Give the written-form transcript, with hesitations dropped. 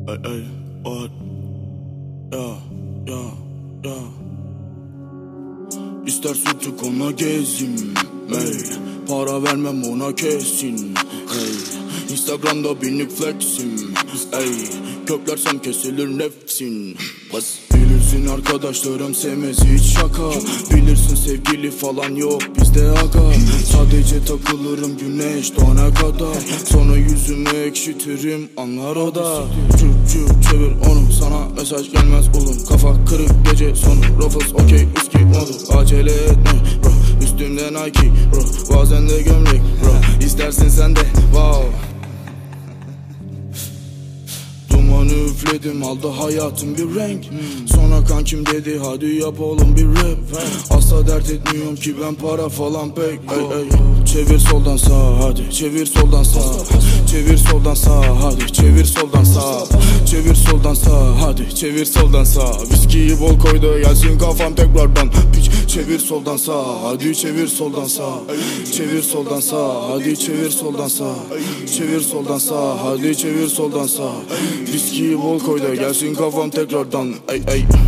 Ay, what? Ya ya. İster sütü ona gezim, ey. Para vermem ona kesin, ey. Instagram'da binlik flexim, ey. Köklersem kesilir nefsin. Bas. Bilirsin arkadaşlarım sevmez hiç şaka. Bilirsin sevgili falan yok bizde aga. Sadece takılırım güneş doğana kadar. Sonra yüzümü ekşitirim anlar o da. Çevir onu sana mesaj gelmez oğlum. Kafa kırık gece sonu Ruffles okey whisky modu. Acele etme bro, üstümde Nike bro. Bazen de gömlek bro, istersin sen de wow. Dumanı üfledim aldı hayatım bir renk. Sonra kankim dedi hadi yap oğlum bir rap. Asla dert etmiyorum ki ben para falan pek ey. Çevir soldan sağa hadi, çevir soldan sağa. Çevir soldan sağa hadi, çevir soldan sağa. Çevir soldan sağa hadi, çevir soldan sağa. Viskiyi bol koy da gelsin kafam tekrardan. Çevir soldan sağa hadi, çevir soldan sağa. Çevir soldan sağa hadi, çevir soldan sağa. Çevir soldan sağa hadi, çevir soldan sağa. Viskiyi bol koy da gelsin kafam tekrardan ey.